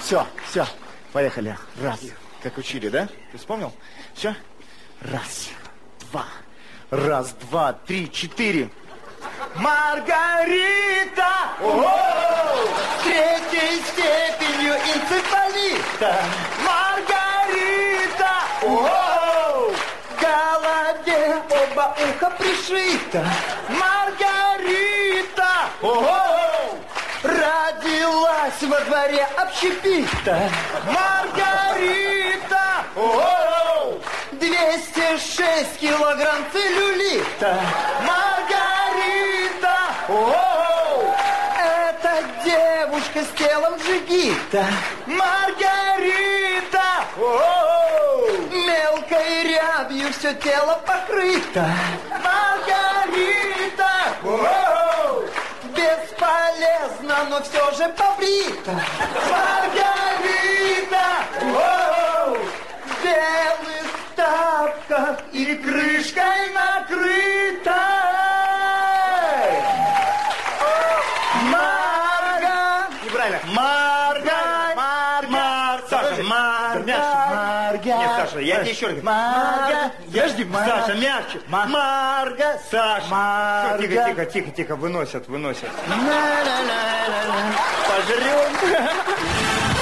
Все, все, поехали. Раз. Как учили, да? Ты вспомнил? Все? Раз, два. Раз, два, три, четыре. Маргарита! О-о-о! Третьей степенью энцефалита. Маргарита! О-о-о! В голове оба уха пришита. Маргарита! О-о-о! Родилась во дворе общепита. Маргарита! О-о-о! 206 килограмм целлюлита. Маргарита! О-о-о! Это девушка с телом джигита. Маргарита! О-о-о! Мелкой рябью все тело покрыто. Маргарита! О-о-о! Бесполезно, но все же побрита. Маргарита! О-о-о! В белых тапках и крышкой накрыта. Марга! Неправильно. Саша, мягче. Нет, Саша, я тебе еще раз говорю. Марга. Подожди, Саша, мягче. Марга, Саша. Марга. Тихо, выносят. Пожрем.